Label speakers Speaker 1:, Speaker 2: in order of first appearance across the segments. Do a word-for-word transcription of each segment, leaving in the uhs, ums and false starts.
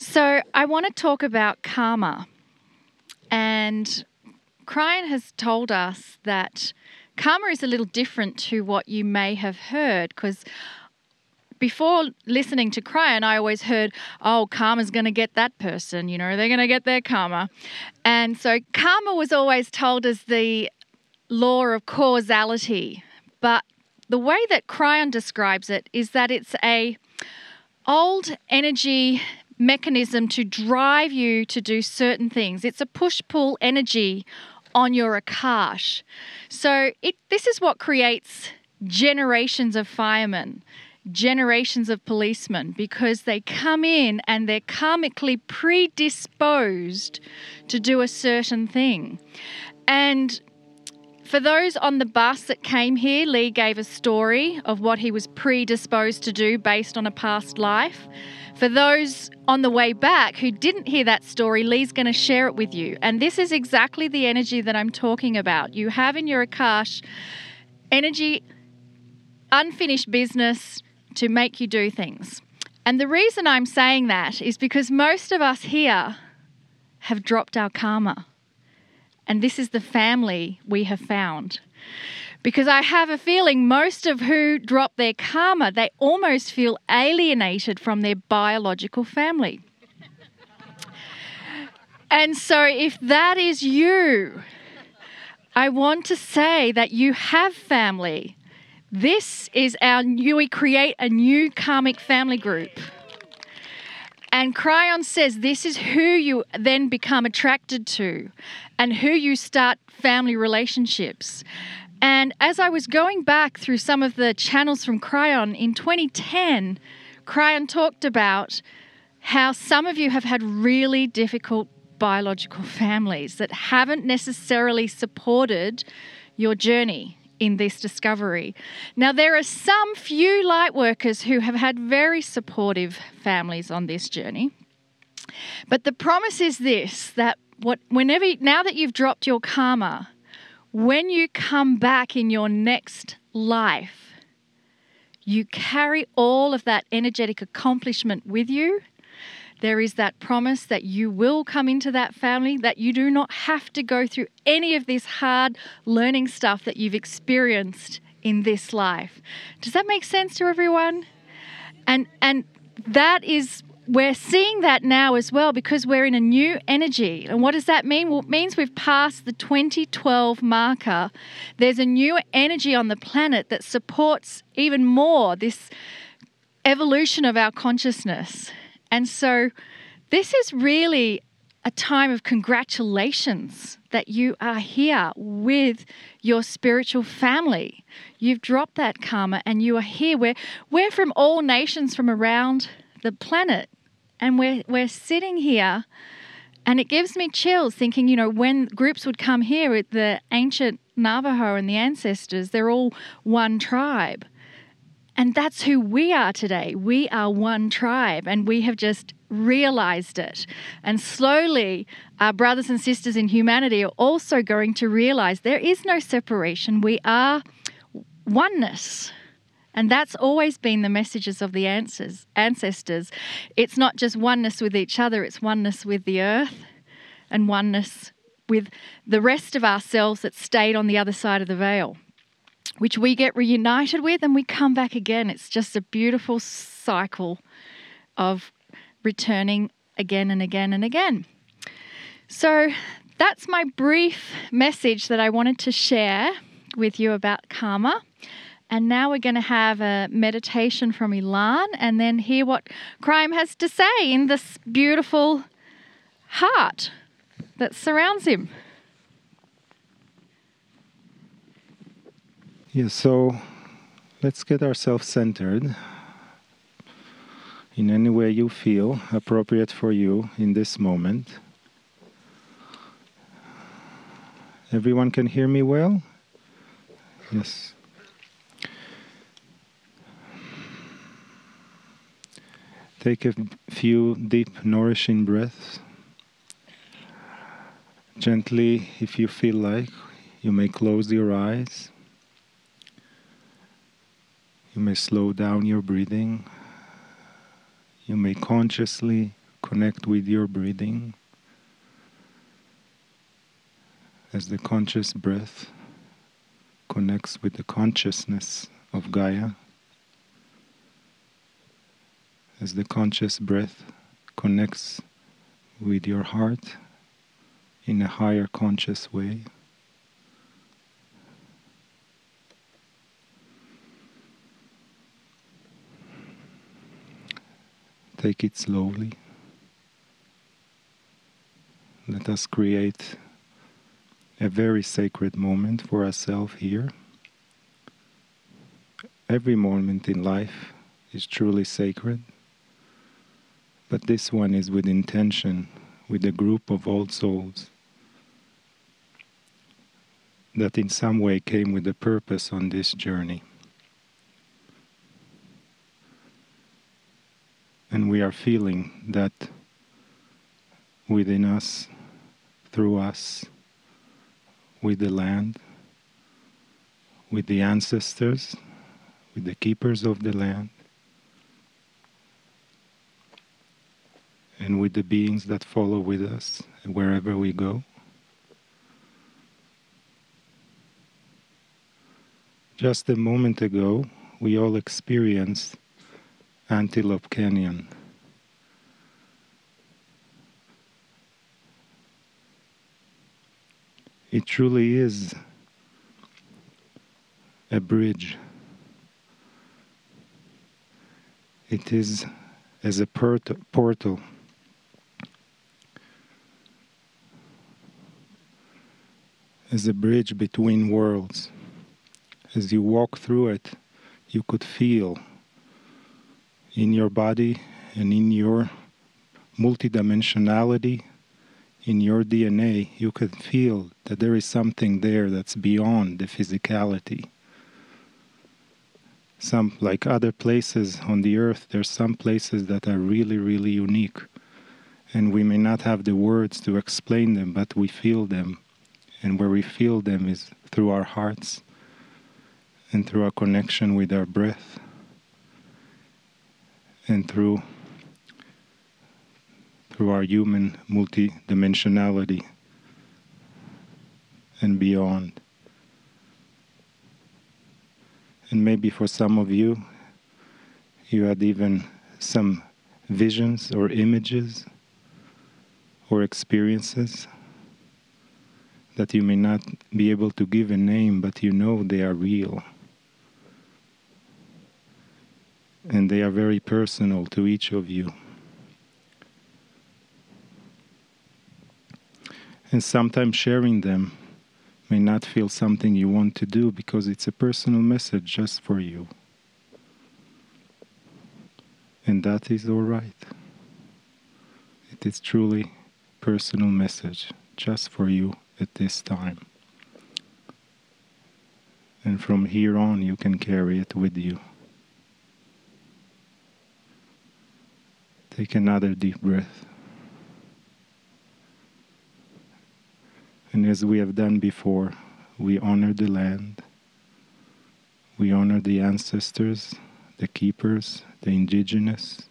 Speaker 1: So I want to talk about karma. And Kryon has told us that karma is a little different to what you may have heard, because before listening to Kryon, I always heard, oh, karma's going to get that person, you know, they're going to get their karma. And so karma was always told as the law of causality. But the way that Kryon describes it is that it's a old energy mechanism to drive you to do certain things. It's a push-pull energy on your Akash. So it, this is what creates generations of firemen, generations of policemen, because they come in and they're karmically predisposed to do a certain thing. And for those on the bus that came here, Lee gave a story of what he was predisposed to do based on a past life. For those on the way back who didn't hear that story, Lee's going to share it with you. And this is exactly the energy that I'm talking about. You have in your Akash energy, unfinished business to make you do things. And the reason I'm saying that is because most of us here have dropped our karma. And this is the family we have found. Because I have a feeling most of who drop their karma, they almost feel alienated from their biological family. And so if that is you, I want to say that you have family. This is our new, we create a new karmic family group. And Kryon says this is who you then become attracted to and who you start family relationships. And as I was going back through some of the channels from Kryon, in twenty ten, Kryon talked about how some of you have had really difficult biological families that haven't necessarily supported your journey in this discovery. Now, there are some few light workers who have had very supportive families on this journey. But the promise is this, that what whenever now that you've dropped your karma, when you come back in your next life, you carry all of that energetic accomplishment with you. There is that promise that you will come into that family, that you do not have to go through any of this hard learning stuff that you've experienced in this life. Does that make sense to everyone? And and that is, we're seeing that now as well because we're in a new energy. And what does that mean? Well, it means we've passed the twenty twelve marker. There's a new energy on the planet that supports even more this evolution of our consciousness. And so this is really a time of congratulations that you are here with your spiritual family. You've dropped that karma and you are here. We're, we're from all nations from around the planet. And we're, we're sitting here, and it gives me chills thinking, you know, when groups would come here with the ancient Navajo and the ancestors, they're all one tribe. And that's who we are today. We are one tribe, and we have just realized it. And slowly, our brothers and sisters in humanity are also going to realize there is no separation. We are oneness. And that's always been the messages of the ancestors. It's not just oneness with each other, it's oneness with the earth and oneness with the rest of ourselves that stayed on the other side of the veil, which we get reunited with and we come back again. It's just a beautiful cycle of returning again and again and again. So that's my brief message that I wanted to share with you about karma. And now we're going to have a meditation from Ilan and then hear what Kryon has to say in this beautiful heart that surrounds him.
Speaker 2: Yeah, so let's get ourselves centered in any way you feel appropriate for you in this moment. Everyone can hear me well? Yes. Take a few deep, nourishing breaths. Gently, if you feel like, you may close your eyes. You may slow down your breathing. You may consciously connect with your breathing as the conscious breath connects with the consciousness of Gaia, as the conscious breath connects with your heart in a higher conscious way. Take it slowly. Let us create a very sacred moment for ourselves here. Every moment in life is truly sacred, but this one is with intention, with a group of old souls that in some way came with a purpose on this journey. And we are feeling that within us, through us, with the land, with the ancestors, with the keepers of the land, and with the beings that follow with us wherever we go. Just a moment ago, we all experienced Antelope Canyon. It truly is a bridge. It is as a port- portal. As a bridge between worlds. As you walk through it, you could feel in your body and in your multidimensionality, in your D N A, you could feel that there is something there that's beyond the physicality. Some, like other places on the earth, there's some places that are really, really unique. And we may not have the words to explain them, but we feel them. And where we feel them is through our hearts and through our connection with our breath and through through our human multidimensionality and beyond. And maybe for some of you, you had even some visions or images or experiences that you may not be able to give a name, but you know they are real. And they are very personal to each of you. And sometimes sharing them may not feel something you want to do because it's a personal message just for you. And that is all right. It is truly personal message just for you at this time. And from here on you can carry it with you. Take another deep breath. And as we have done before, we honor the land. We honor the ancestors, the keepers, the indigenous,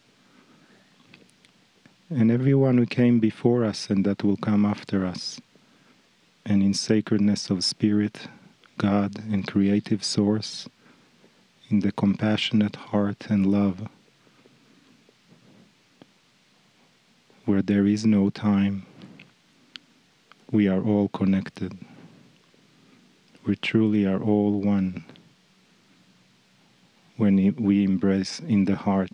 Speaker 2: and everyone who came before us and that will come after us. And in sacredness of spirit, God and creative source, in the compassionate heart and love, where there is no time, we are all connected. We truly are all one when we embrace in the heart.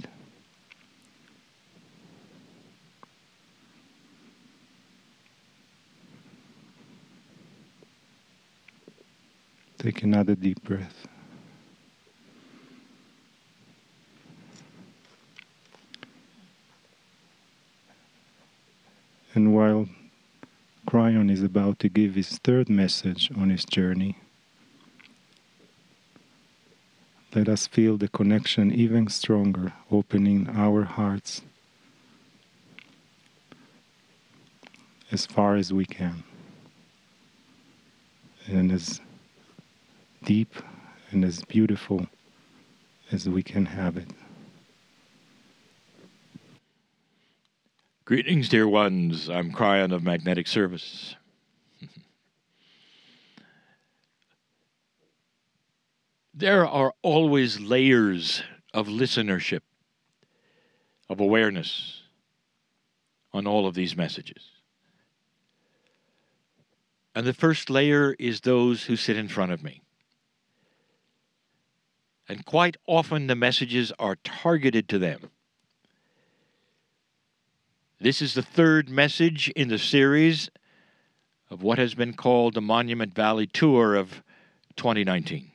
Speaker 2: Take another deep breath. And while Kryon is about to give his third message on his journey, let us feel the connection even stronger, opening our hearts as far as we can, and as deep and as beautiful as we can have it.
Speaker 3: Greetings, dear ones. I'm Cryon of Magnetic Service. There are always layers of listenership, of awareness on all of these messages. And the first layer is those who sit in front of me. And quite often the messages are targeted to them. This is the third message in the series of what has been called the Monument Valley Tour of twenty nineteen.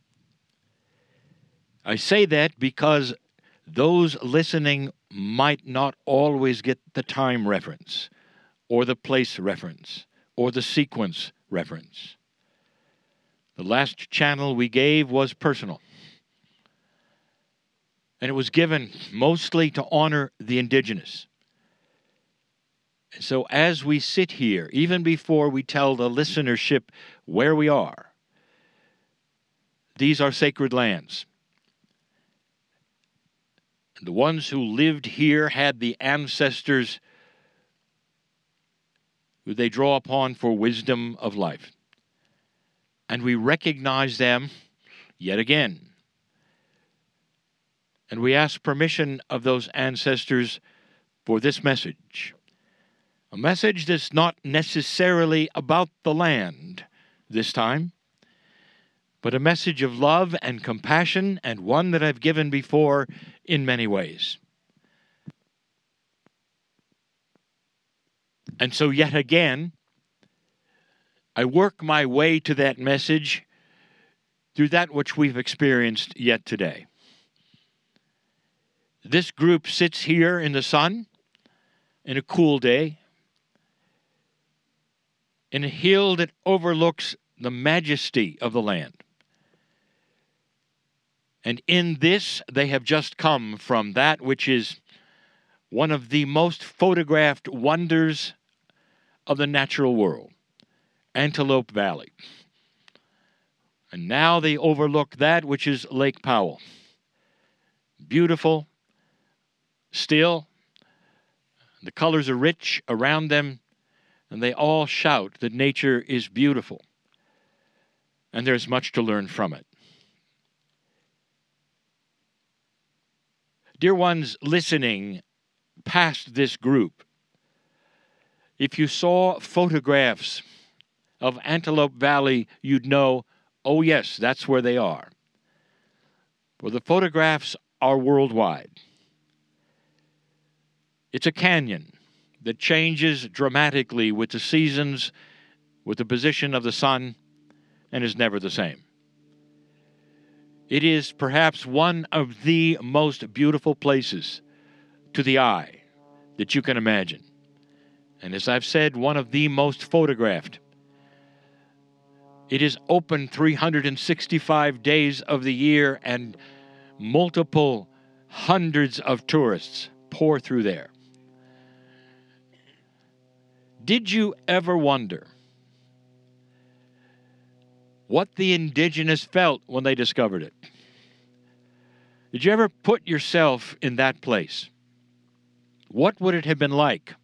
Speaker 3: I say that because those listening might not always get the time reference, or the place reference, or the sequence reference. The last channel we gave was personal. And it was given mostly to honor the indigenous. And so as we sit here, even before we tell the listenership where we are, these are sacred lands. The ones who lived here had the ancestors who they draw upon for wisdom of life. And we recognize them yet again. And we ask permission of those ancestors for this message. A message that's not necessarily about the land this time, but a message of love and compassion, and one that I've given before in many ways. And so yet again, I work my way to that message through that which we've experienced yet today. This group sits here in the sun in a cool day, in a hill that overlooks the majesty of the land. And in this, they have just come from that which is one of the most photographed wonders of the natural world, Antelope Valley. And now they overlook that which is Lake Powell. Beautiful, still, the colors are rich around them, and they all shout that nature is beautiful. And there's much to learn from it. Dear ones listening past this group, if you saw photographs of Antelope Valley, you'd know, oh yes, that's where they are. Well, the photographs are worldwide. It's a canyon that changes dramatically with the seasons, with the position of the sun, and is never the same. It is perhaps one of the most beautiful places to the eye that you can imagine. And as I've said, one of the most photographed. It is open three hundred sixty-five days of the year, and multiple hundreds of tourists pour through there. Did you ever wonder what the indigenous felt when they discovered it? Did you ever put yourself in that place? What would it have been like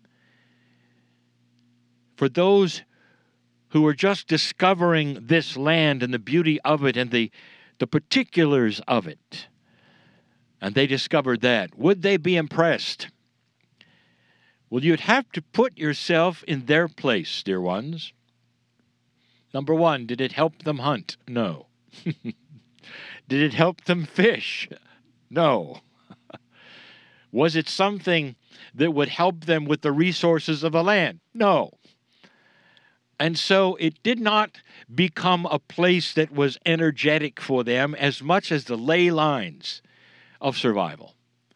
Speaker 3: for those who were just discovering this land and the beauty of it and the, the particulars of it? And they discovered that. Would they be impressed? Well, you'd have to put yourself in their place, dear ones. Number one, did it help them hunt? No. Did it help them fish? No. Was it something that would help them with the resources of the land? No. And so it did not become a place that was energetic for them as much as the ley lines of survival,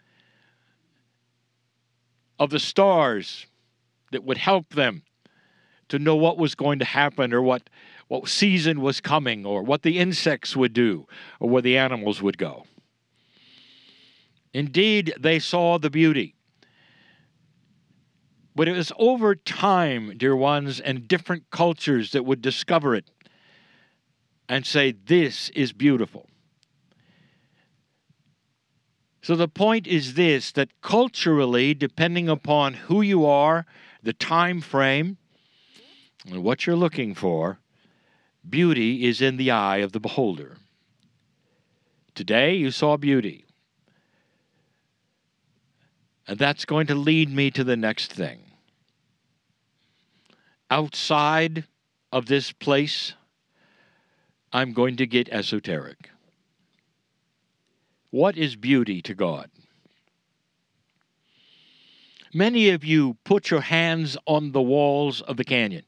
Speaker 3: of the stars that would help them to know what was going to happen, or what, what season was coming, or what the insects would do, or where the animals would go. Indeed, they saw the beauty. But it was over time, dear ones, and different cultures that would discover it and say, this is beautiful. So the point is this, that culturally, depending upon who you are, the time frame, and what you're looking for, beauty is in the eye of the beholder. Today you saw beauty. And that's going to lead me to the next thing. Outside of this place, I'm going to get esoteric. What is beauty to God? Many of you put your hands on the walls of the canyon,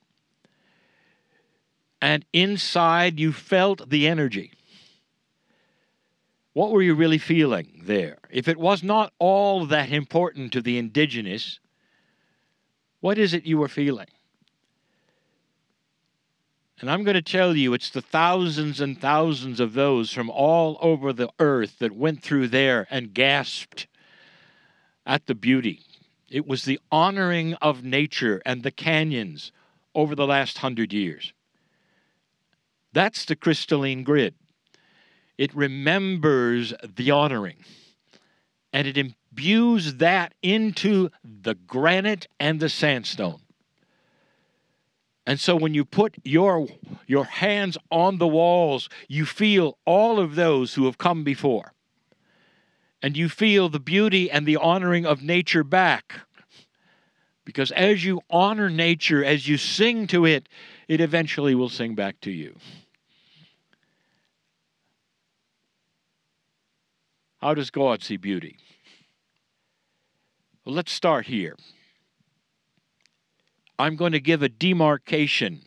Speaker 3: and inside you felt the energy. What were you really feeling there? If it was not all that important to the indigenous, what is it you were feeling? And I'm going to tell you, it's the thousands and thousands of those from all over the earth that went through there and gasped at the beauty. It was the honoring of nature and the canyons over the last hundred years. That's the crystalline grid. It remembers the honoring, and it imbues that into the granite and the sandstone. And so when you put your, your hands on the walls, you feel all of those who have come before. And you feel the beauty and the honoring of nature back. Because as you honor nature, as you sing to it, it eventually will sing back to you. How does God see beauty? Well, let's start here. I'm going to give a demarcation.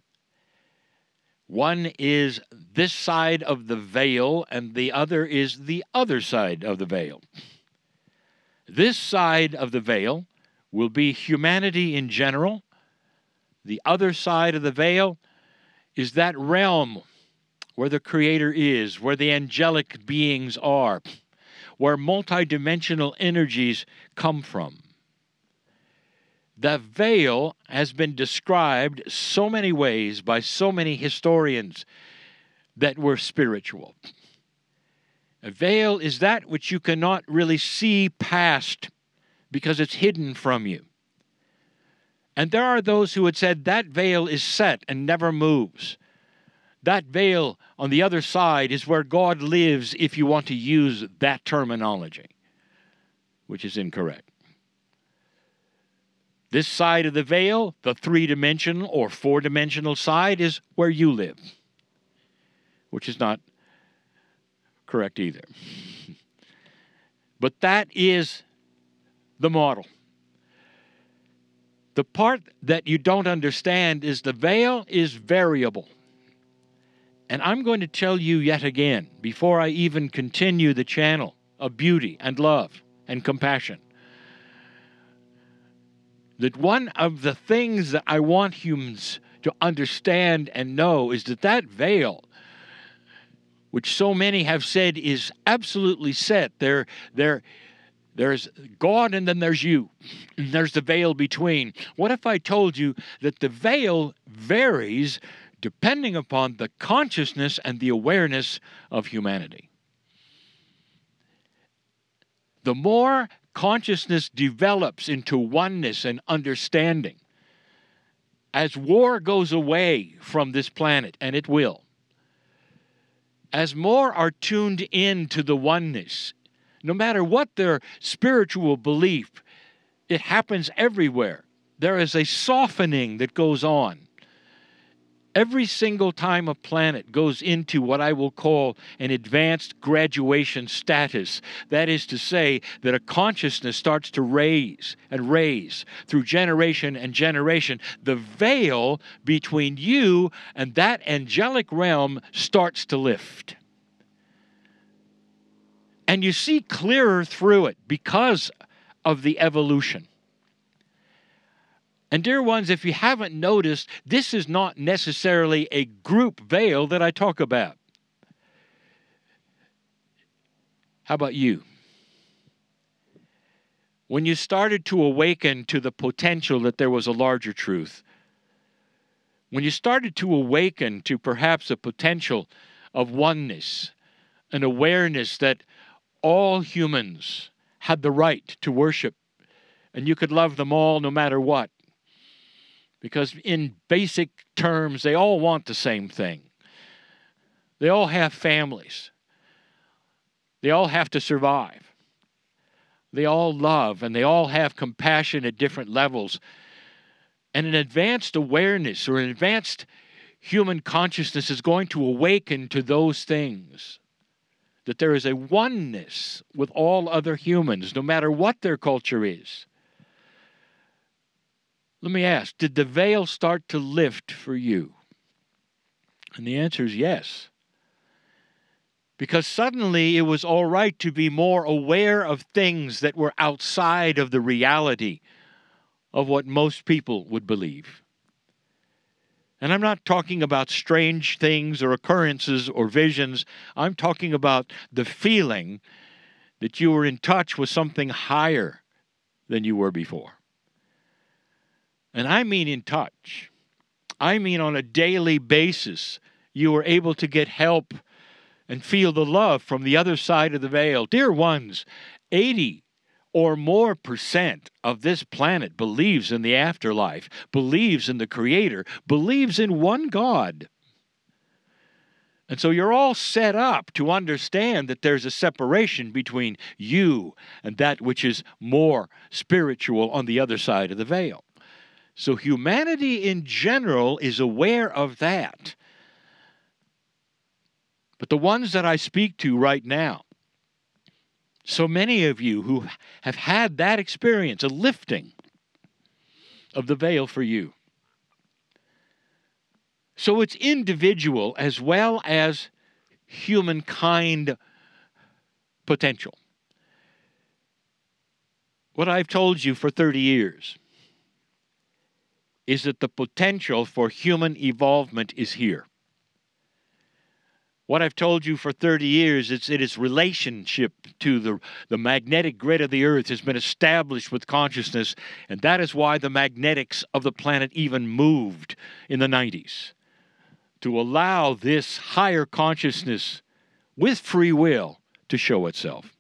Speaker 3: One is this side of the veil, and the other is the other side of the veil. This side of the veil will be humanity in general. The other side of the veil is that realm where the Creator is, where the angelic beings are, where multidimensional energies come from. The veil has been described so many ways by so many historians that were spiritual. A veil is that which you cannot really see past because it's hidden from you. And there are those who had said that veil is set and never moves. That veil on the other side is where God lives, if you want to use that terminology, which is incorrect. This side of the veil, the three-dimensional or four-dimensional side, is where you live, which is not correct either. But that is the model. The part that you don't understand is the veil is variable. And I'm going to tell you yet again, before I even continue the channel of beauty and love and compassion, that one of the things that I want humans to understand and know is that that veil, which so many have said is absolutely set, there, there, there's God and then there's you, and there's the veil between. What if I told you that the veil varies depending upon the consciousness and the awareness of humanity? The more consciousness develops into oneness and understanding, as war goes away from this planet, and it will, as more are tuned in to the oneness, no matter what their spiritual belief, it happens everywhere. There is a softening that goes on. Every single time a planet goes into what I will call an advanced graduation status, that is to say that a consciousness starts to raise and raise through generation and generation, the veil between you and that angelic realm starts to lift. And you see clearer through it because of the evolution. And dear ones, if you haven't noticed, this is not necessarily a group veil that I talk about. How about you? When you started to awaken to the potential that there was a larger truth, when you started to awaken to perhaps a potential of oneness, an awareness that all humans had the right to worship, and you could love them all no matter what. Because in basic terms, they all want the same thing. They all have families. They all have to survive. They all love, and they all have compassion at different levels. And an advanced awareness or an advanced human consciousness is going to awaken to those things. That there is a oneness with all other humans, no matter what their culture is. Let me ask, did the veil start to lift for you? And the answer is yes. Because suddenly it was all right to be more aware of things that were outside of the reality of what most people would believe. And I'm not talking about strange things or occurrences or visions. I'm talking about the feeling that you were in touch with something higher than you were before. And I mean in touch. I mean on a daily basis, you were able to get help and feel the love from the other side of the veil. Dear ones, eighty or more percent of this planet believes in the afterlife, believes in the Creator, believes in one God. And so you're all set up to understand that there's a separation between you and that which is more spiritual on the other side of the veil. So humanity in general is aware of that. But the ones that I speak to right now, so many of you who have had that experience, a lifting of the veil for you. So it's individual as well as humankind potential. What I've told you for thirty years is that the potential for human evolvement is here. What I've told you for thirty years is that its relationship to the, the magnetic grid of the earth has been established with consciousness, and that is why the magnetics of the planet even moved in the nineties, to allow this higher consciousness with free will to show itself.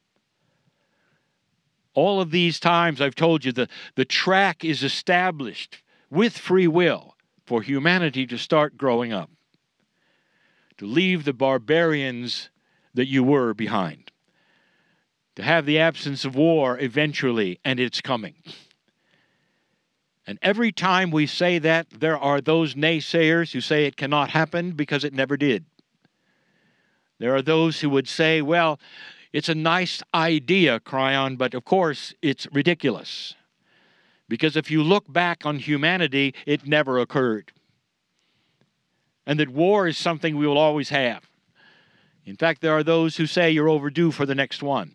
Speaker 3: All of these times I've told you that the track is established with free will for humanity to start growing up, to leave the barbarians that you were behind, to have the absence of war eventually, and it's coming. And every time we say that, there are those naysayers who say it cannot happen because it never did. There are those who would say, well, it's a nice idea, Cryon, but of course it's ridiculous. Because if you look back on humanity, it never occurred. And that war is something we will always have. In fact, there are those who say you're overdue for the next one.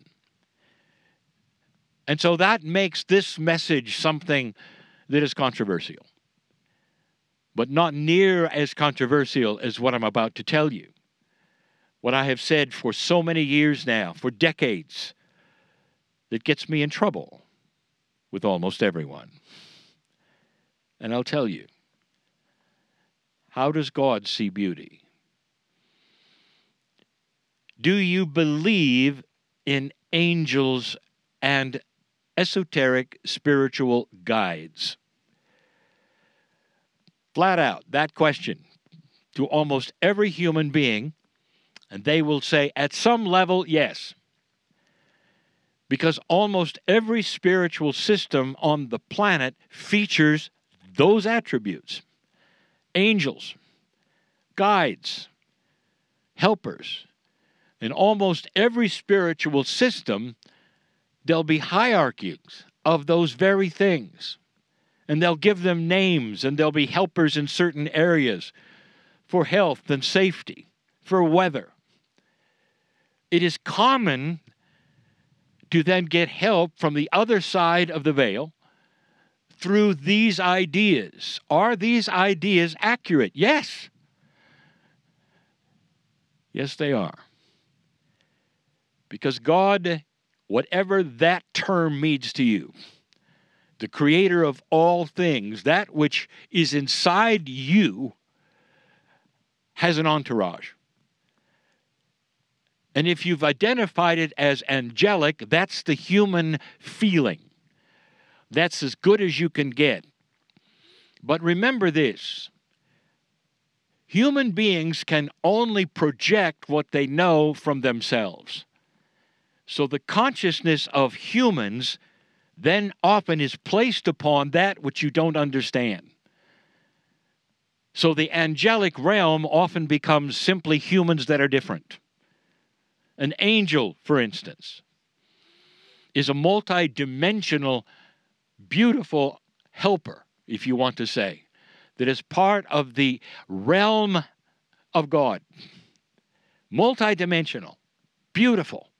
Speaker 3: And so that makes this message something that is controversial. But not near as controversial as what I'm about to tell you. What I have said for so many years now, for decades, that gets me in trouble with almost everyone. And I'll tell you, how does God see beauty? Do you believe in angels and esoteric spiritual guides? Flat out, that question to almost every human being, and they will say, at some level, yes. Because almost every spiritual system on the planet features those attributes. Angels, guides, helpers. In almost every spiritual system, there'll be hierarchies of those very things. And they'll give them names, and there'll be helpers in certain areas for health and safety, for weather. It is common to then get help from the other side of the veil through these ideas. Are these ideas accurate? Yes. Yes, they are. Because God, whatever that term means to you, the creator of all things, that which is inside you, has an entourage. And if you've identified it as angelic, that's the human feeling. That's as good as you can get. But remember this. Human beings can only project what they know from themselves. So the consciousness of humans then often is placed upon that which you don't understand. So the angelic realm often becomes simply humans that are different. An angel, for instance, is a multi-dimensional, beautiful helper, if you want to say, that is part of the realm of God. Multi-dimensional, beautiful.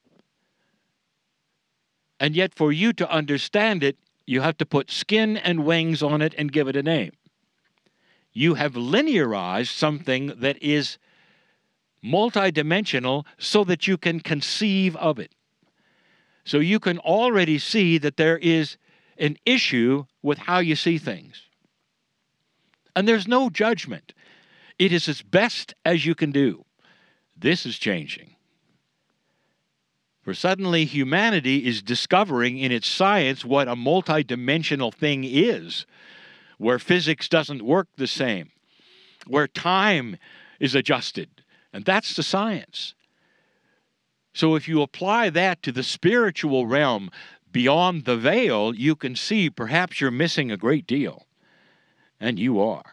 Speaker 3: And yet for you to understand it, you have to put skin and wings on it and give it a name. You have linearized something that is multidimensional so that you can conceive of it. So you can already see that there is an issue with how you see things. And there's no judgment. It is as best as you can do. This is changing. For suddenly humanity is discovering in its science what a multidimensional thing is, where physics doesn't work the same, where time is adjusted. And that's the science. So if you apply that to the spiritual realm beyond the veil, you can see perhaps you're missing a great deal. And you are.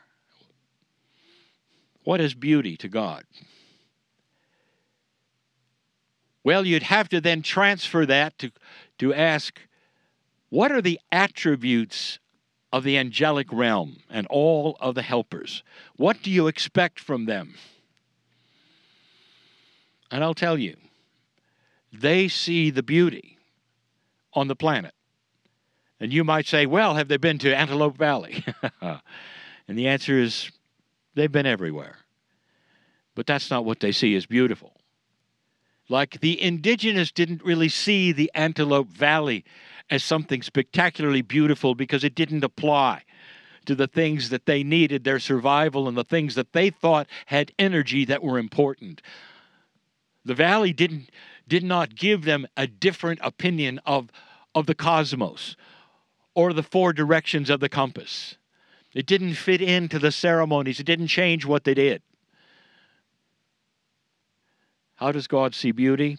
Speaker 3: What is beauty to God? Well, you'd have to then transfer that to, to ask, what are the attributes of the angelic realm and all of the helpers? What do you expect from them? And I'll tell you, they see the beauty on the planet. And you might say, well, have they been to Antelope Valley? And the answer is, they've been everywhere. But that's not what they see as beautiful. Like the indigenous didn't really see the Antelope Valley as something spectacularly beautiful because it didn't apply to the things that they needed, their survival, and the things that they thought had energy that were important. The valley didn't, did not give them a different opinion of, of the cosmos or the four directions of the compass. It didn't fit into the ceremonies. It didn't change what they did. How does God see beauty?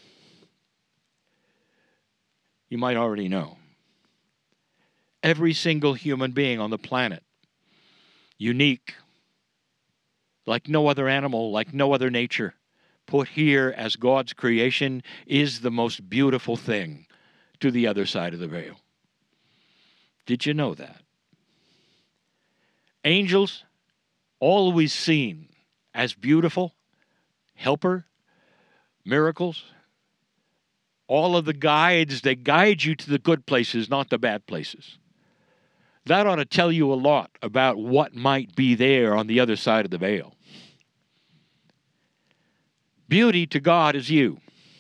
Speaker 3: You might already know. Every single human being on the planet, unique, like no other animal, like no other nature, put here as God's creation, is the most beautiful thing to the other side of the veil. Did you know that? Angels, always seen as beautiful, helper, miracles, all of the guides, they guide you to the good places, not the bad places. That ought to tell you a lot about what might be there on the other side of the veil. Beauty to God is you.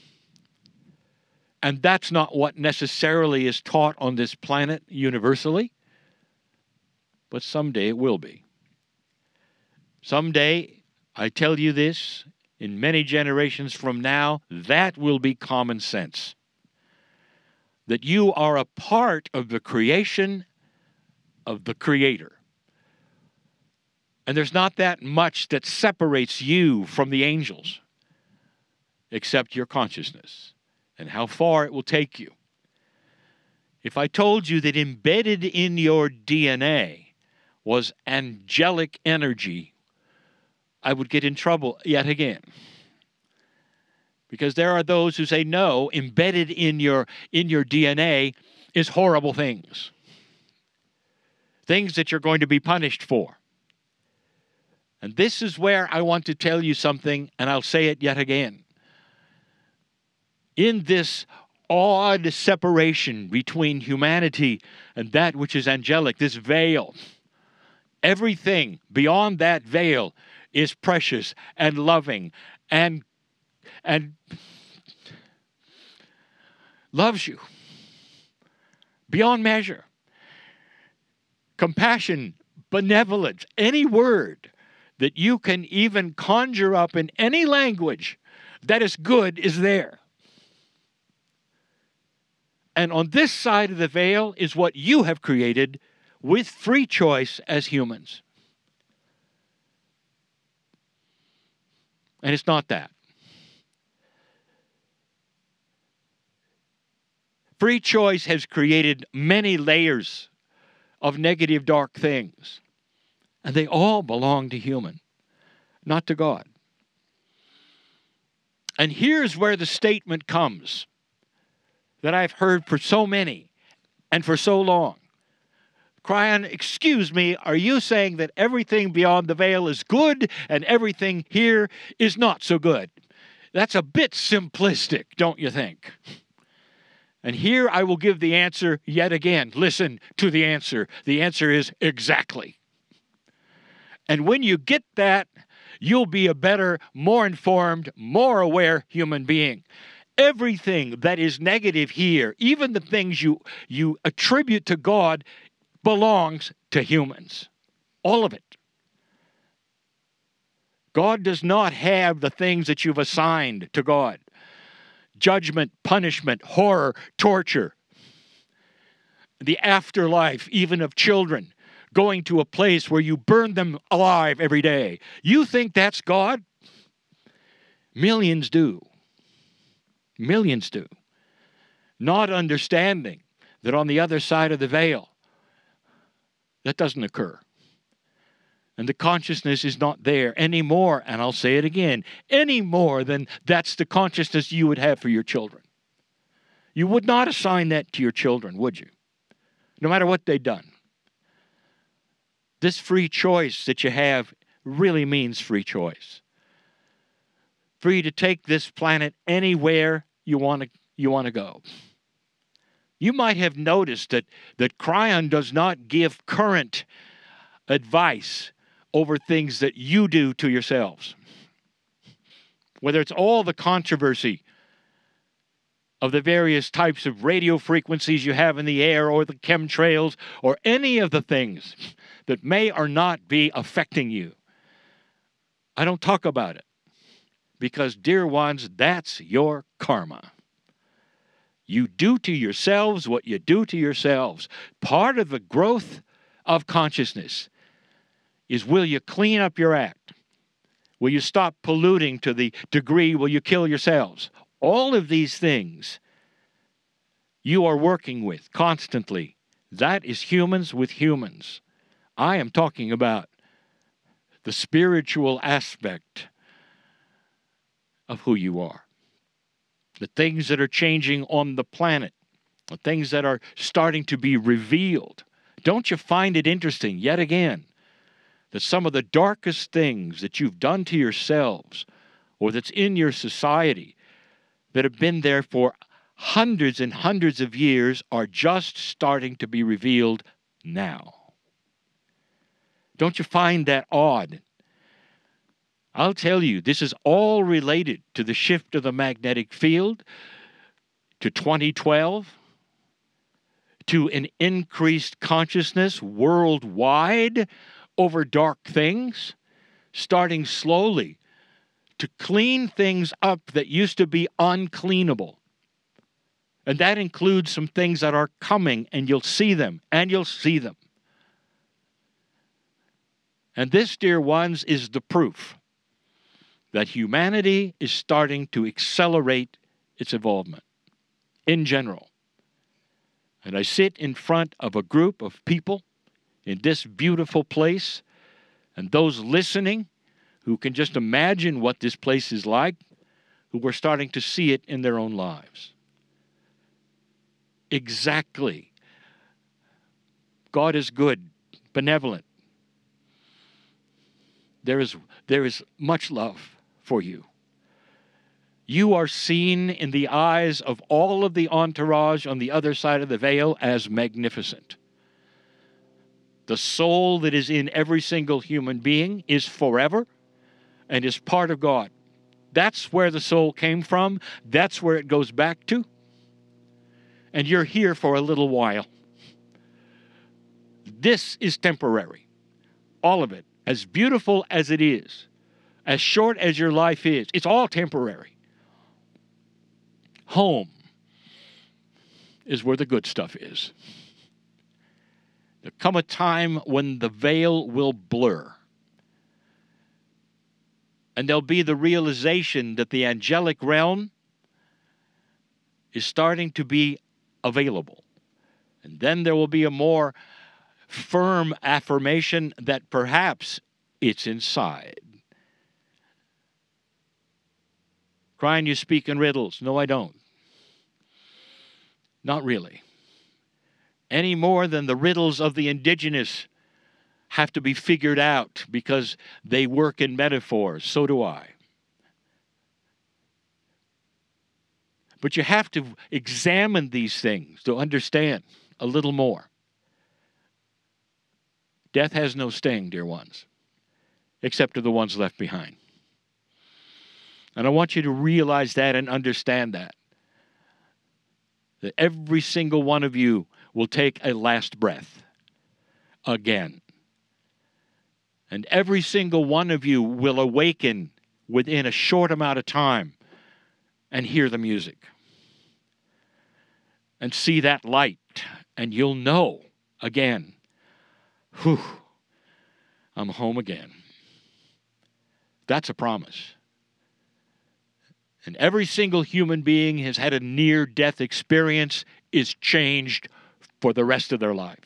Speaker 3: And that's not what necessarily is taught on this planet universally, but someday it will be. Someday, I tell you this, in many generations from now, that will be common sense. That you are a part of the creation of the Creator. And there's not that much that separates you from the angels, except your consciousness and how far it will take you. If I told you that embedded in your D N A was angelic energy, I would get in trouble yet again. Because there are those who say, no, embedded in your, in your D N A is horrible things. Things that you're going to be punished for. And this is where I want to tell you something, and I'll say it yet again. In this odd separation between humanity and that which is angelic, this veil, everything beyond that veil is precious and loving and, and loves you beyond measure. Compassion, benevolence, any word that you can even conjure up in any language that is good is there. And on this side of the veil is what you have created with free choice as humans. And it's not that. Free choice has created many layers of negative, dark things. And they all belong to human, not to God. And here's where the statement comes that I've heard for so many and for so long. Cryan, excuse me, are you saying that everything beyond the veil is good and everything here is not so good? That's a bit simplistic, don't you think? And here I will give the answer yet again. Listen to the answer. The answer is exactly. And when you get that, you'll be a better, more informed, more aware human being. Everything that is negative here, even the things you, you attribute to God, belongs to humans. All of it. God does not have the things that you've assigned to God. Judgment, punishment, horror, torture, the afterlife, even of children, going to a place where you burn them alive every day. You think that's God? Millions do. Millions do. Not understanding that on the other side of the veil, that doesn't occur. And the consciousness is not there anymore, and I'll say it again, any more than that's the consciousness you would have for your children. You would not assign that to your children, would you? No matter what they've done. This free choice that you have really means free choice. Free to take this planet anywhere you want to you want to go. You might have noticed that, that Cryan does not give current advice over things that you do to yourselves. Whether it's all the controversy of the various types of radio frequencies you have in the air, or the chemtrails, or any of the things that may or not be affecting you. I don't talk about it. Because, dear ones, that's your karma. You do to yourselves what you do to yourselves. Part of the growth of consciousness is, will you clean up your act? Will you stop polluting to the degree will you kill yourselves? All of these things you are working with constantly. That is humans with humans. I am talking about the spiritual aspect of who you are. The things that are changing on the planet. The things that are starting to be revealed. Don't you find it interesting, yet again, that some of the darkest things that you've done to yourselves, or that's in your society, that have been there for hundreds and hundreds of years, are just starting to be revealed now? Don't you find that odd? I'll tell you, this is all related to the shift of the magnetic field, to twenty twelve, to an increased consciousness worldwide over dark things, starting slowly to clean things up that used to be uncleanable. And that includes some things that are coming, and you'll see them, and you'll see them. And this, dear ones, is the proof that humanity is starting to accelerate its involvement in general. And I sit in front of a group of people in this beautiful place, and those listening who can just imagine what this place is like, who are starting to see it in their own lives. Exactly. God is good, benevolent. There is, there is much love for you. You are seen in the eyes of all of the entourage on the other side of the veil as magnificent. The soul that is in every single human being is forever and is part of God. That's where the soul came from. That's where it goes back to. And you're here for a little while. This is temporary. All of it. As beautiful as it is, as short as your life is, it's all temporary. Home is where the good stuff is. There come a time when the veil will blur. And there'll be the realization that the angelic realm is starting to be available. And then there will be a more firm affirmation that perhaps it's inside. Crying, you speak in riddles. No, I don't. Not really. Any more than the riddles of the indigenous have to be figured out because they work in metaphors. So do I. But you have to examine these things to understand a little more. Death has no sting, dear ones, except to the ones left behind. And I want you to realize that and understand that. That every single one of you will take a last breath again. And every single one of you will awaken within a short amount of time and hear the music. And see that light. And you'll know again, whew, I'm home again. That's a promise. And every single human being has had a near-death experience is changed for the rest of their life.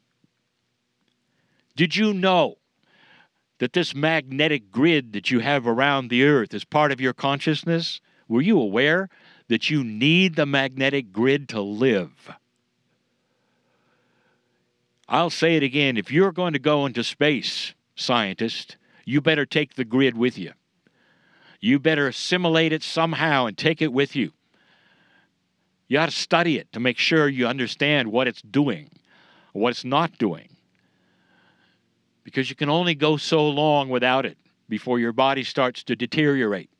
Speaker 3: Did you know that this magnetic grid that you have around the earth is part of your consciousness? Were you aware that you need the magnetic grid to live? I'll say it again. If you're going to go into space, scientist, you better take the grid with you. You better assimilate it somehow and take it with you. You ought to study it to make sure you understand what it's doing, or what it's not doing. Because you can only go so long without it before your body starts to deteriorate.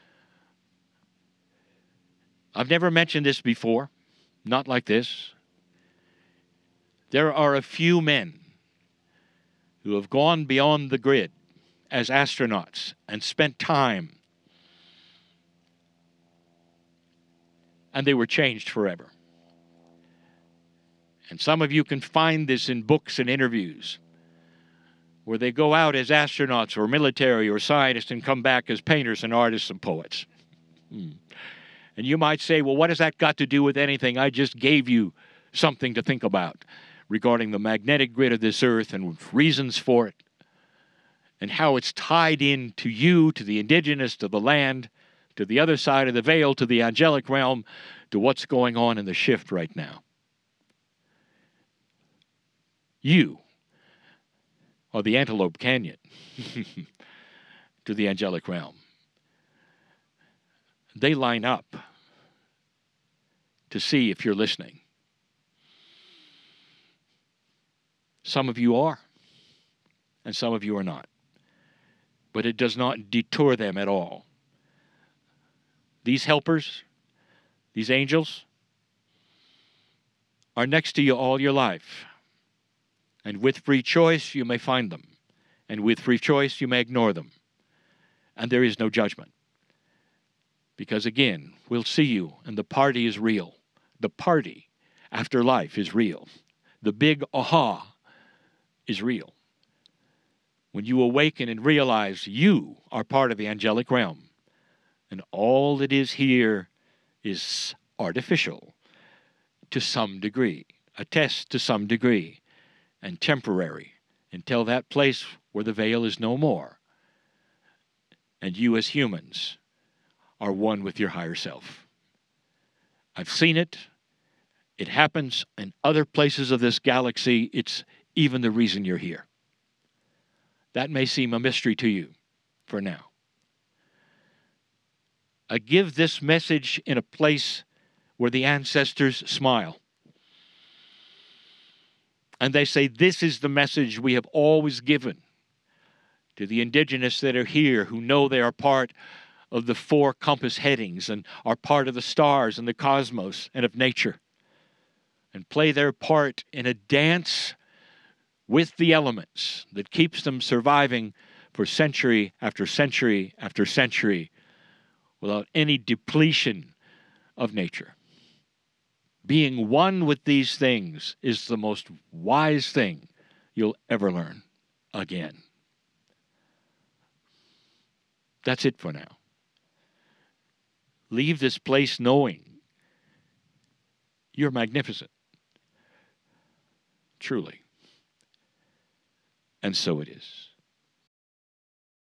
Speaker 3: I've never mentioned this before, not like this. There are a few men who have gone beyond the grid as astronauts and spent time, and they were changed forever. And some of you can find this in books and interviews where they go out as astronauts or military or scientists and come back as painters and artists and poets. Hmm. And you might say, well, what has that got to do with anything? I just gave you something to think about regarding the magnetic grid of this earth and reasons for it and how it's tied in to you, to the indigenous, to the land, to the other side of the veil, to the angelic realm, to what's going on in the shift right now. You are the Antelope Canyon to the angelic realm. They line up to see if you're listening. Some of you are, and some of you are not. But it does not detour them at all. These helpers, these angels, are next to you all your life. And with free choice, you may find them. And with free choice, you may ignore them. And there is no judgment. Because again, we'll see you, and the party is real. The party after life is real. The big aha is real. When you awaken and realize you are part of the angelic realm, and all that is here is artificial to some degree, a test to some degree, and temporary until that place where the veil is no more, and you as humans are one with your higher self. I've seen it. It happens in other places of this galaxy. It's even the reason you're here. That may seem a mystery to you for now. I give this message in a place where the ancestors smile. And they say, this is the message we have always given to the indigenous that are here, who know they are part of the four compass headings and are part of the stars and the cosmos and of nature, and play their part in a dance with the elements that keeps them surviving for century after century after century without any depletion of nature. Being one with these things is the most wise thing you'll ever learn again. That's it for now. Leave this place knowing you're magnificent. Truly. And so it is.